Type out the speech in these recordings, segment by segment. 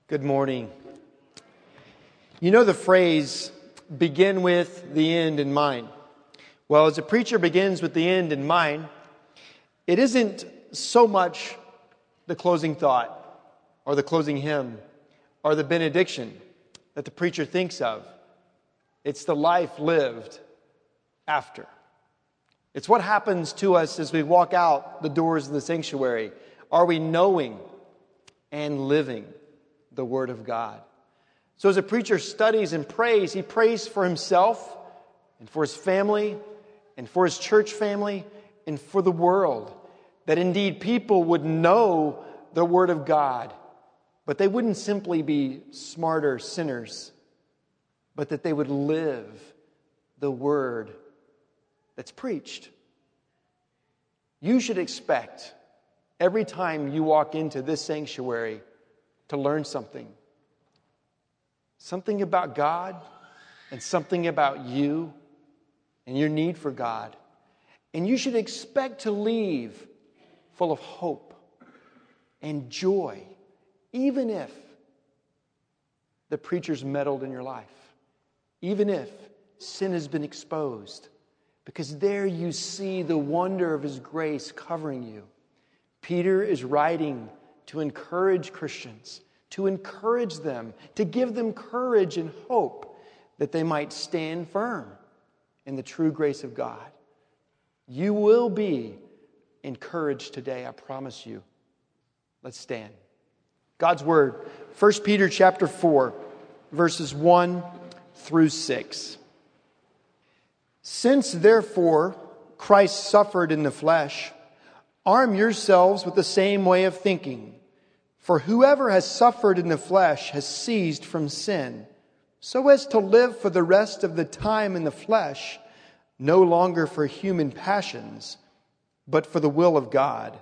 Good morning. You know the phrase, begin with the end in mind. Well, as a preacher begins with the end in mind, it isn't so much the closing thought or the closing hymn or the benediction that the preacher thinks of. It's the life lived after. It's what happens to us as we walk out the doors of the sanctuary. Are we knowing and living the Word of God? So as a preacher studies and prays, he prays for himself and for his family and for his church family and for the world, that indeed people would know the Word of God, but they wouldn't simply be smarter sinners, but that they would live the Word that's preached. You should expect every time you walk into this sanctuary to learn something. Something about God and something about you and your need for God. And you should expect to leave full of hope and joy, even if the preacher's meddled in your life, even if sin has been exposed, because there you see the wonder of His grace covering you. Peter is writing to encourage Christians, to encourage them, to give them courage and hope that they might stand firm in the true grace of God. You will be encouraged today, I promise you. Let's stand. God's Word, 1 Peter chapter 4, verses 1 through 6. Since, therefore, Christ suffered in the flesh, arm yourselves with the same way of thinking. For whoever has suffered in the flesh has ceased from sin, so as to live for the rest of the time in the flesh, no longer for human passions, but for the will of God.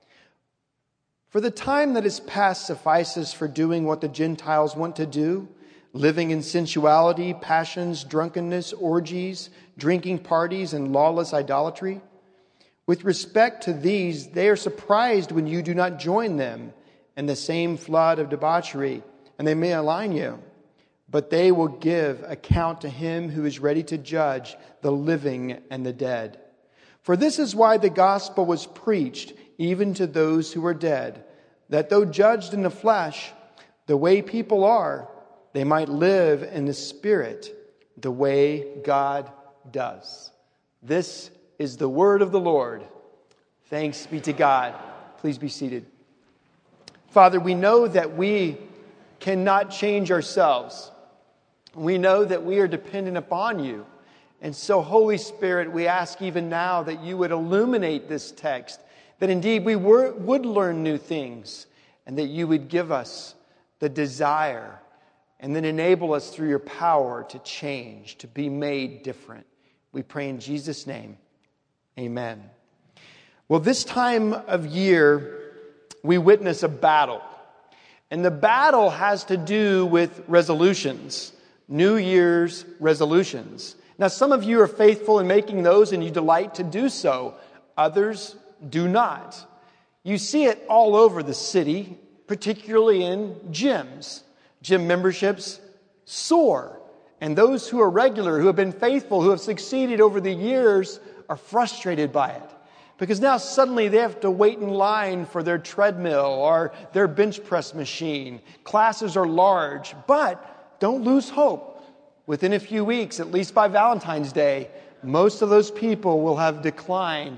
For the time that is past suffices for doing what the Gentiles want to do, living in sensuality, passions, drunkenness, orgies, drinking parties, and lawless idolatry. With respect to these, they are surprised when you do not join them in the same flood of debauchery, and they may malign you. But they will give account to Him who is ready to judge the living and the dead. For this is why the gospel was preached even to those who are dead, that though judged in the flesh, the way people are, they might live in the Spirit, the way God does. This is the word of the Lord. Thanks be to God. Please be seated. Father, we know that we cannot change ourselves. We know that we are dependent upon you. And so, Holy Spirit, we ask even now that you would illuminate this text, that indeed we would learn new things, and that you would give us the desire and then enable us through your power to change, to be made different. We pray in Jesus' name. Amen. Well, this time of year, we witness a battle. And the battle has to do with resolutions, New Year's resolutions. Now, some of you are faithful in making those and you delight to do so. Others do not. You see it all over the city, particularly in gyms. Gym memberships soar. And those who are regular, who have been faithful, who have succeeded over the years, are frustrated by it. Because now suddenly they have to wait in line for their treadmill or their bench press machine. Classes are large, but don't lose hope. Within a few weeks, at least by Valentine's Day, most of those people will have declined.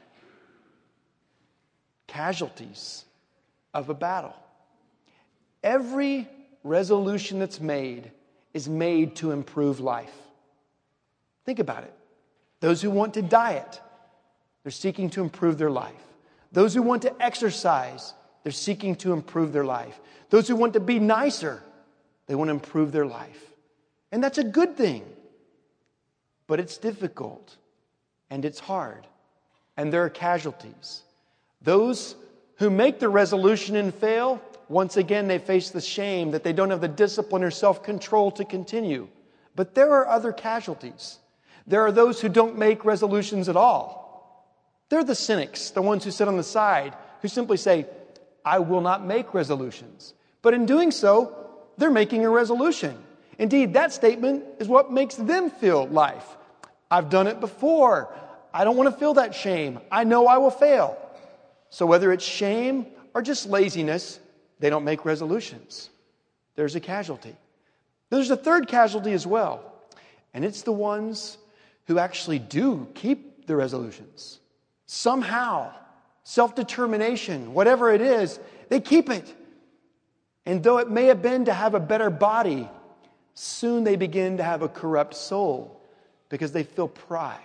Casualties of a battle. Every resolution that's made is made to improve life. Think about it. Those who want to diet, they're seeking to improve their life. Those who want to exercise, they're seeking to improve their life. Those who want to be nicer, they want to improve their life. And that's a good thing. But it's difficult. And it's hard. And there are casualties. Those who make the resolution and fail, once again they face the shame that they don't have the discipline or self-control to continue. But there are other casualties. There are those who don't make resolutions at all. They're the cynics, the ones who sit on the side, who simply say, I will not make resolutions. But in doing so, they're making a resolution. Indeed, that statement is what makes them feel life. I've done it before. I don't want to feel that shame. I know I will fail. So whether it's shame or just laziness, they don't make resolutions. There's a casualty. There's a third casualty as well. And it's the ones who actually do keep the resolutions. Somehow, self-determination, whatever it is, they keep it. And though it may have been to have a better body, soon they begin to have a corrupt soul because they feel pride.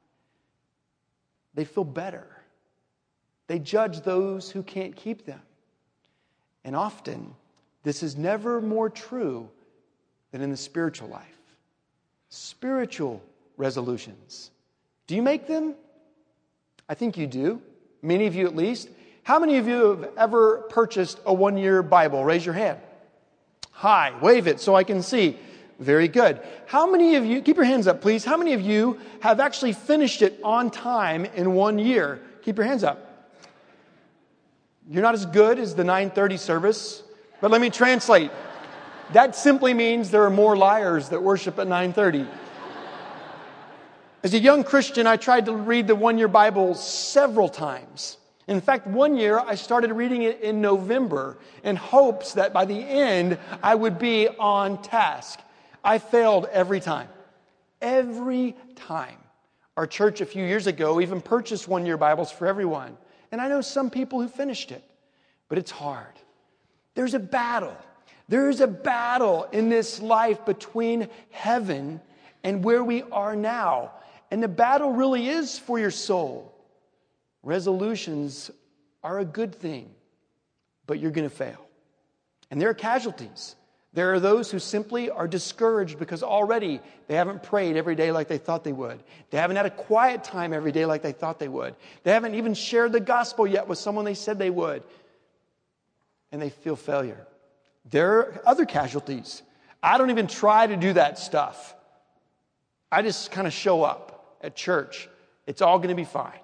They feel better. They judge those who can't keep them. And often, this is never more true than in the spiritual life. Spiritual resolutions. Do you make them? I think you do. Many of you at least. How many of you have ever purchased a one-year Bible? Raise your hand. Hi, wave it so I can see. Very good. How many of you, keep your hands up please, how many of you have actually finished it on time in 1 year? Keep your hands up. You're not as good as the 9:30 service, but let me translate. That simply means there are more liars that worship at 9:30. As a young Christian, I tried to read the one-year Bible several times. In fact, 1 year, I started reading it in November in hopes that by the end, I would be on task. I failed every time. Every time. Our church a few years ago even purchased one-year Bibles for everyone. And I know some people who finished it. But it's hard. There's a battle. There is a battle in this life between heaven and where we are now. And the battle really is for your soul. Resolutions are a good thing, but you're going to fail. And there are casualties. There are those who simply are discouraged because already they haven't prayed every day like they thought they would. They haven't had a quiet time every day like they thought they would. They haven't even shared the gospel yet with someone they said they would. And they feel failure. There are other casualties. I don't even try to do that stuff. I just kind of show up at church. It's all going to be fine.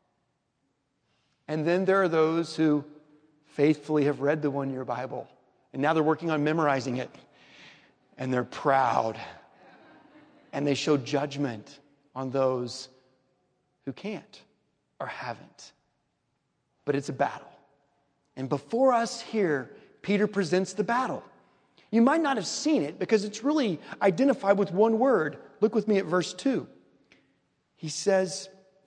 And then there are those who faithfully have read the one-year Bible. And now they're working on memorizing it. And they're proud. And they show judgment on those who can't or haven't. But it's a battle. And before us here, Peter presents the battle. You might not have seen it because it's really identified with one word. Look with me at verse 2. He says,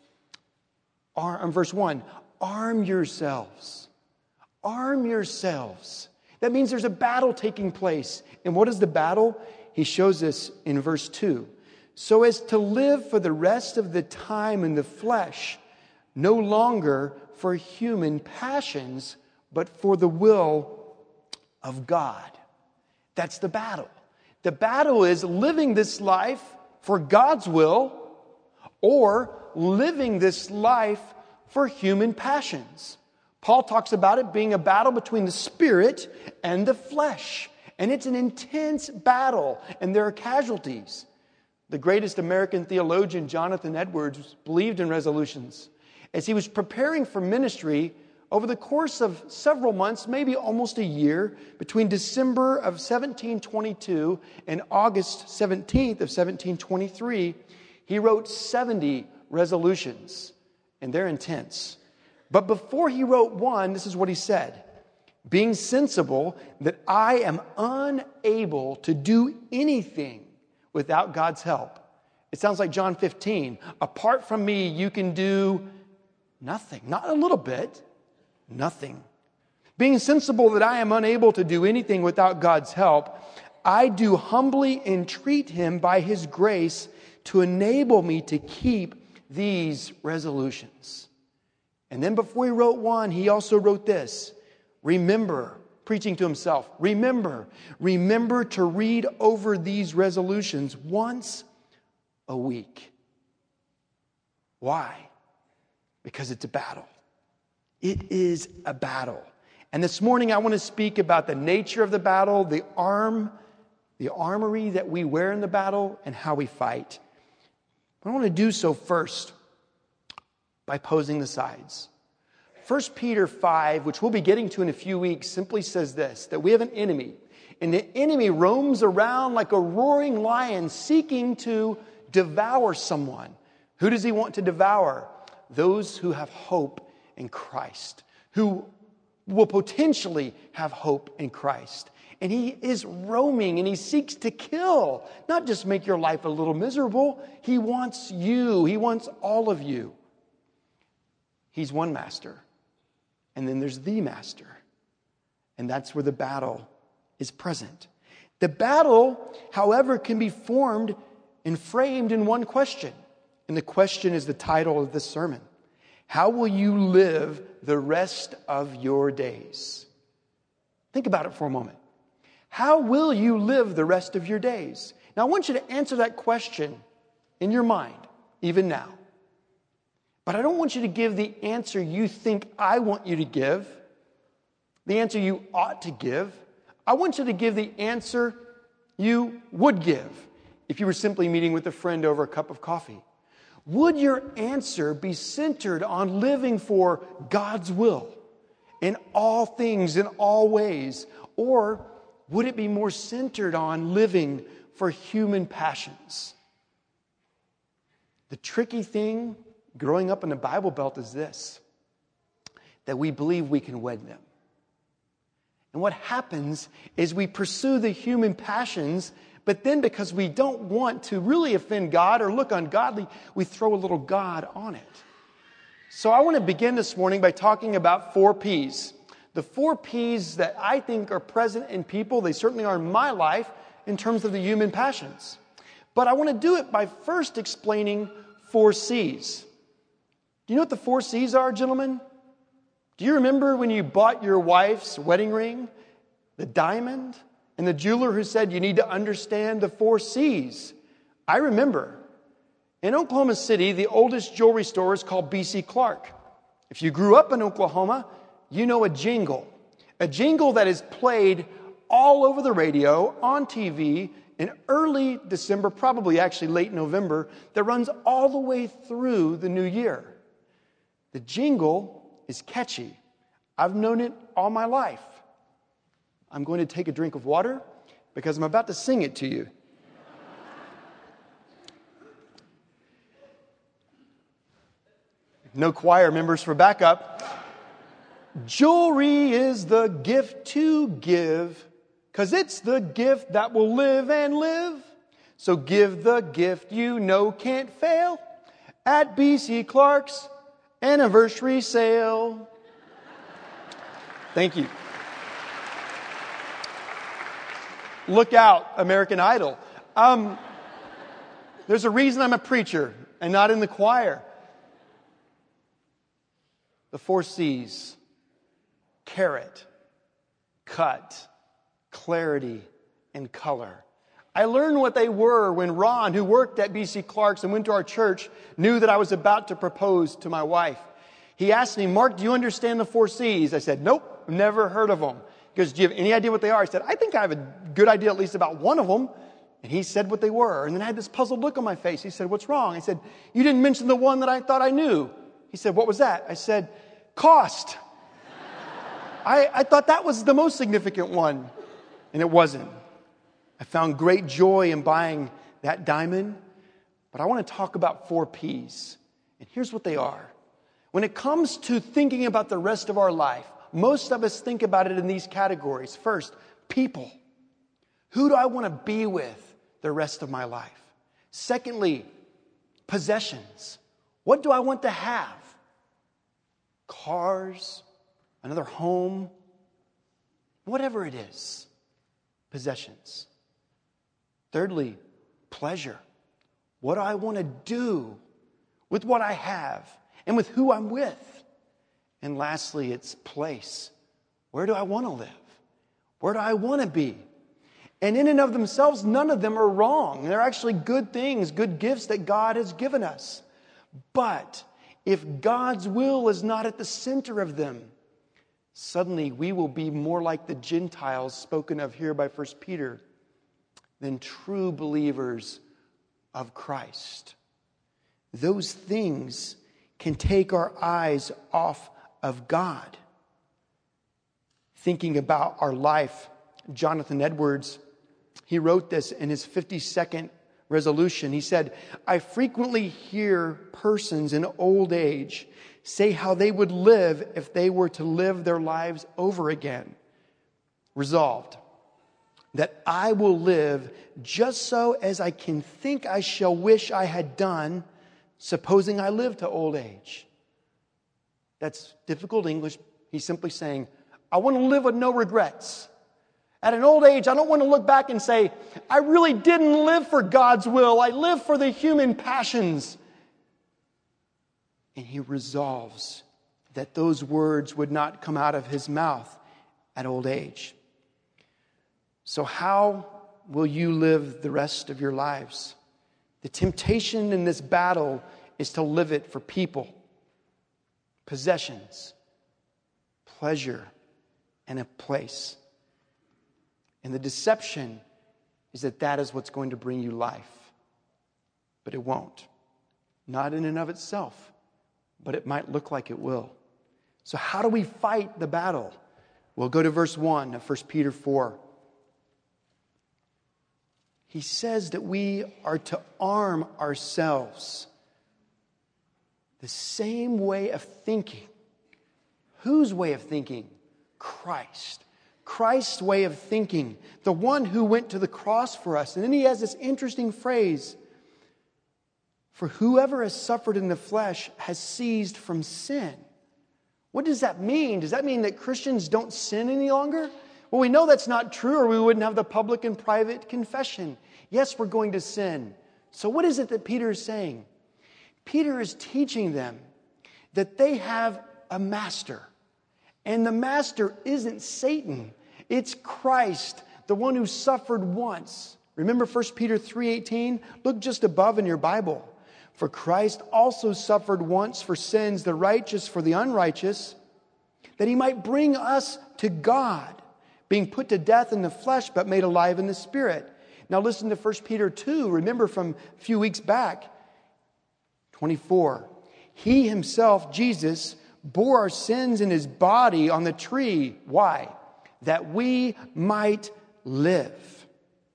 verse 1, arm yourselves. Arm yourselves. That means there's a battle taking place. And what is the battle? He shows us in verse 2. So as to live for the rest of the time in the flesh, no longer for human passions, but for the will of God. That's the battle. The battle is living this life for God's will or living this life for human passions. Paul talks about it being a battle between the spirit and the flesh. And it's an intense battle, and there are casualties. The greatest American theologian, Jonathan Edwards, believed in resolutions. As he was preparing for ministry, over the course of several months, maybe almost a year, between December of 1722 and August 17th of 1723, he wrote 70 resolutions, and they're intense. But before he wrote one, this is what he said: being sensible that I am unable to do anything without God's help. It sounds like John 15. Apart from me, you can do nothing. Not a little bit. Nothing. Being sensible that I am unable to do anything without God's help, I do humbly entreat Him by His grace to enable me to keep these resolutions. And then before he wrote one, he also wrote this: remember, preaching to himself, remember to read over these resolutions once a week. Why? Because it's a battle. It is a battle. And this morning I want to speak about the nature of the battle, the armory that we wear in the battle, and how we fight. I want to do so first by posing the sides. 1 Peter 5, which we'll be getting to in a few weeks, simply says this, that we have an enemy. And the enemy roams around like a roaring lion seeking to devour someone. Who does he want to devour? Those who have hope in Christ, who will potentially have hope in Christ. And he is roaming and he seeks to kill, not just make your life a little miserable. He wants you. He wants all of you. He's one master. And then there's the master. And that's where the battle is present. The battle, however, can be formed and framed in one question. And the question is the title of this sermon. How will you live the rest of your days? Think about it for a moment. How will you live the rest of your days? Now, I want you to answer that question in your mind, even now. But I don't want you to give the answer you think I want you to give, the answer you ought to give. I want you to give the answer you would give if you were simply meeting with a friend over a cup of coffee. Would your answer be centered on living for God's will in all things, in all ways? Or would it be more centered on living for human passions? The tricky thing growing up in the Bible Belt is this, that we believe we can wed them. And what happens is we pursue the human passions, but then because we don't want to really offend God or look ungodly, we throw a little God on it. So I want to begin this morning by talking about 4 P's. The 4 P's that I think are present in people, they certainly are in my life in terms of the human passions. But I want to do it by first explaining 4 C's. Do you know what the 4 C's are, gentlemen? Do you remember when you bought your wife's wedding ring, the diamond, and the jeweler who said you need to understand the 4 C's? I remember. In Oklahoma City, the oldest jewelry store is called B.C. Clark. If you grew up in Oklahoma, you know a jingle that is played all over the radio, on TV, in early December, probably actually late November, that runs all the way through the new year. The jingle is catchy. I've known it all my life. I'm going to take a drink of water because I'm about to sing it to you. No choir members for backup. Jewelry is the gift to give, 'cause it's the gift that will live and live. So give the gift you know can't fail at B.C. Clark's anniversary sale. Thank you. Look out, American Idol. There's a reason I'm a preacher and not in the choir. The 4 C's. Carrot, cut, clarity, and color. I learned what they were when Ron, who worked at B.C. Clark's and went to our church, knew that I was about to propose to my wife. He asked me, Mark, do you understand the 4 C's? I said, nope, never heard of them. He goes, do you have any idea what they are? I said, I think I have a good idea at least about one of them. And he said what they were. And then I had this puzzled look on my face. He said, what's wrong? I said, you didn't mention the one that I thought I knew. He said, what was that? I said, cost. I thought that was the most significant one. And it wasn't. I found great joy in buying that diamond. But I want to talk about 4 P's. And here's what they are. When it comes to thinking about the rest of our life, most of us think about it in these categories. First, people. Who do I want to be with the rest of my life? Secondly, possessions. What do I want to have? Cars, another home, whatever it is. Possessions. Thirdly, pleasure. What do I want to do with what I have and with who I'm with? And lastly, it's place. Where do I want to live? Where do I want to be? And in and of themselves, none of them are wrong. They're actually good things, good gifts that God has given us. But if God's will is not at the center of them, suddenly we will be more like the Gentiles spoken of here by 1 Peter than true believers of Christ. Those things can take our eyes off of God. Thinking about our life, Jonathan Edwards, he wrote this in his 52nd resolution. He said, I frequently hear persons in old age say how they would live if they were to live their lives over again. Resolved that I will live just so as I can think I shall wish I had done, supposing I live to old age. That's difficult English. He's simply saying, I want to live with no regrets. At an old age, I don't want to look back and say, I really didn't live for God's will. I lived for the human passions. And he resolves that those words would not come out of his mouth at old age. So how will you live the rest of your lives? The temptation in this battle is to live it for people, possessions, pleasure, and a place. And the deception is that that is what's going to bring you life. But it won't. Not in and of itself, but it might look like it will. So how do we fight the battle? We'll go to verse 1 of 1 Peter 4. He says that we are to arm ourselves. The same way of thinking. Whose way of thinking? Christ. Christ's way of thinking. The one who went to the cross for us. And then he has this interesting phrase. For whoever has suffered in the flesh has ceased from sin. What does that mean? Does that mean that Christians don't sin any longer? Well, we know that's not true, or we wouldn't have the public and private confession. Yes, we're going to sin. So what is it that Peter is saying? Peter is teaching them that they have a master. And the master isn't Satan. It's Christ, the one who suffered once. Remember 1 Peter 3:18? Look just above in your Bible. For Christ also suffered once for sins, the righteous for the unrighteous, that he might bring us to God, being put to death in the flesh, but made alive in the spirit. Now listen to 1 Peter 2. Remember from a few weeks back. 24. He himself, Jesus, bore our sins in his body on the tree. Why? That we might live.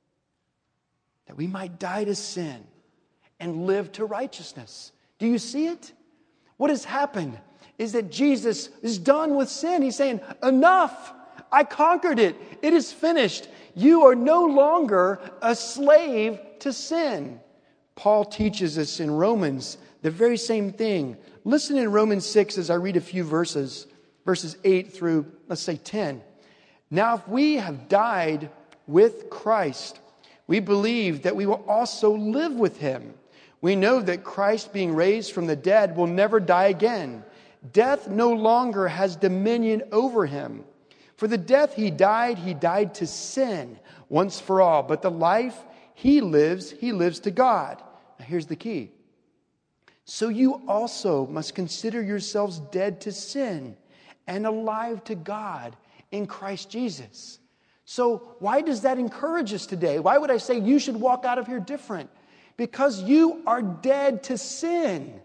That we might die to sin and live to righteousness. Do you see it? What has happened is that Jesus is done with sin. He's saying, enough. I conquered it. It is finished. You are no longer a slave to sin. Paul teaches us in Romans the very same thing. Listen in Romans 6 as I read a few verses 8 through, let's say, 10. Now, if we have died with Christ, we believe that we will also live with him. We know that Christ, being raised from the dead, will never die again. Death no longer has dominion over him. For the death he died to sin once for all. But the life he lives to God. Now here's the key. So you also must consider yourselves dead to sin and alive to God in Christ Jesus. So why does that encourage us today? Why would I say you should walk out of here different? Because you are dead to sin.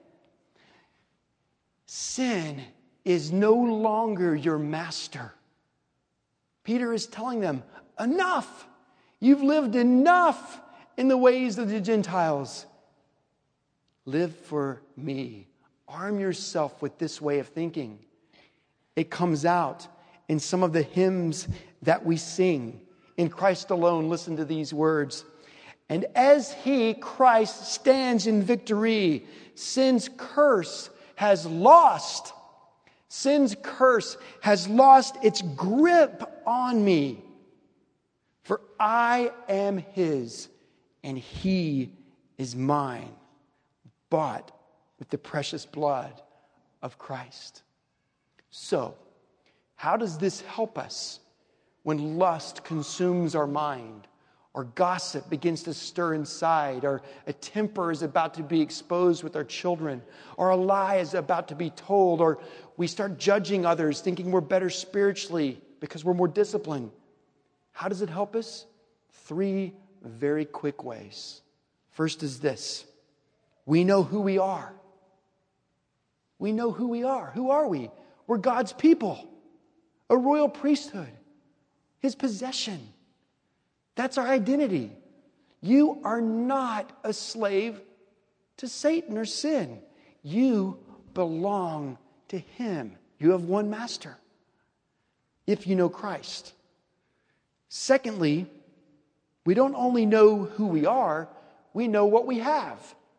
Sin is no longer your master. Peter is telling them, enough. You've lived enough in the ways of the Gentiles. Live for me. Arm yourself with this way of thinking. It comes out in some of the hymns that we sing. In Christ alone, listen to these words. And as he, Christ, stands in victory, sin's curse has lost. Sin's curse has lost its grip on me. For I am his, and he is mine, bought with the precious blood of Christ. So, how does this help us when lust consumes our mind, or gossip begins to stir inside, or a temper is about to be exposed with our children, or a lie is about to be told, or we start judging others, thinking we're better spiritually because we're more disciplined? How does it help us? 3 very quick ways. First is this. We know who we are. We know who we are. Who are we? We're God's people, a royal priesthood, His possession. That's our identity. You are not a slave to Satan or sin. You belong to Him. You have one master, if you know Christ. Secondly, we don't only know who we are, we know what we have.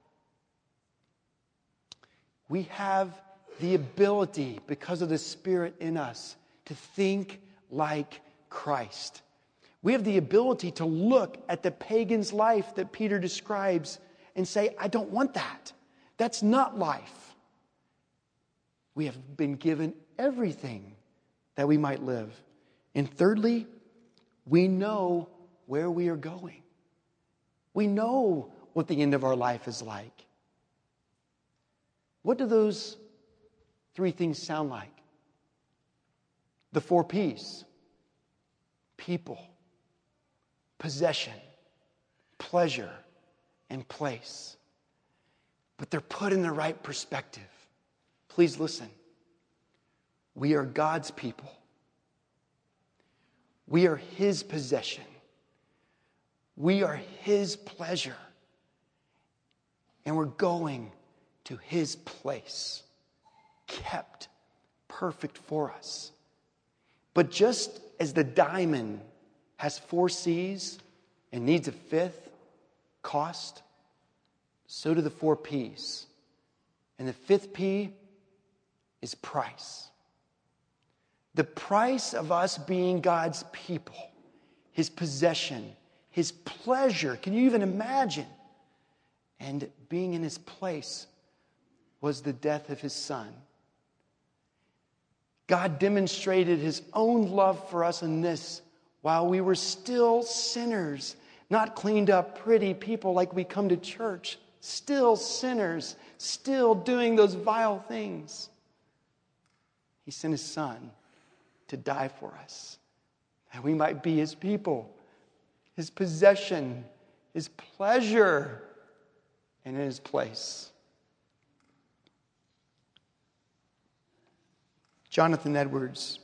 We have the ability, because of the Spirit in us, to think like Christ. We have the ability to look at the pagan's life that Peter describes and say, I don't want that. That's not life. We have been given everything that we might live. And thirdly, we know where we are going. We know what the end of our life is like. What do those three things sound like? The 4 P's. People, possession, pleasure, and place. But they're put in the right perspective. Please listen. We are God's people. We are His possession. We are His pleasure. And we're going to His place, kept perfect for us. But just as the diamond has 4 C's and needs a 5th, cost, so do the 4 P's. And the 5th P is price. The price of us being God's people, His possession, His pleasure, can you even imagine? And being in His place was the death of His Son. God demonstrated His own love for us in this: while we were still sinners, not cleaned up pretty people like we come to church, still sinners, still doing those vile things, He sent His Son to die for us, that we might be His people, His possession, His pleasure, and in His place. Jonathan Edwards,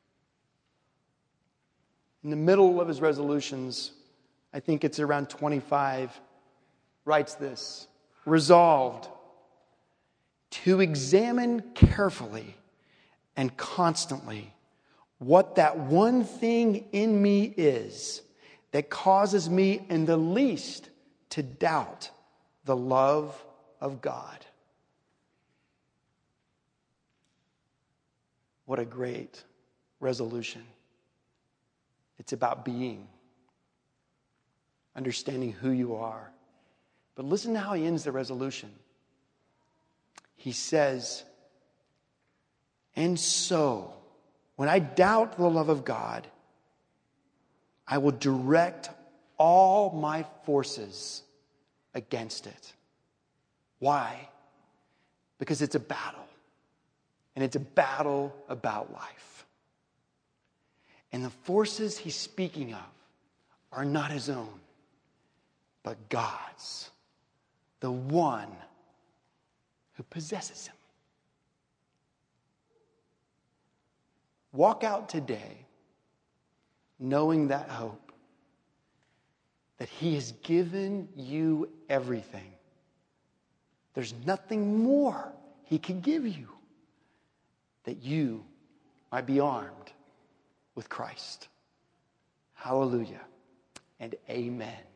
in the middle of his resolutions, I think it's around 25, writes this: resolved to examine carefully and constantly what that one thing in me is that causes me in the least to doubt the love of God. What a great resolution. It's about being, understanding who you are. But listen to how he ends the resolution. He says, and so, when I doubt the love of God, I will direct all my forces against it. Why? Because it's a battle. And it's a battle about life. And the forces he's speaking of are not his own, but God's, the one who possesses him. Walk out today knowing that hope, that he has given you everything. There's nothing more he can give you, that you might be armed with Christ. Hallelujah and amen.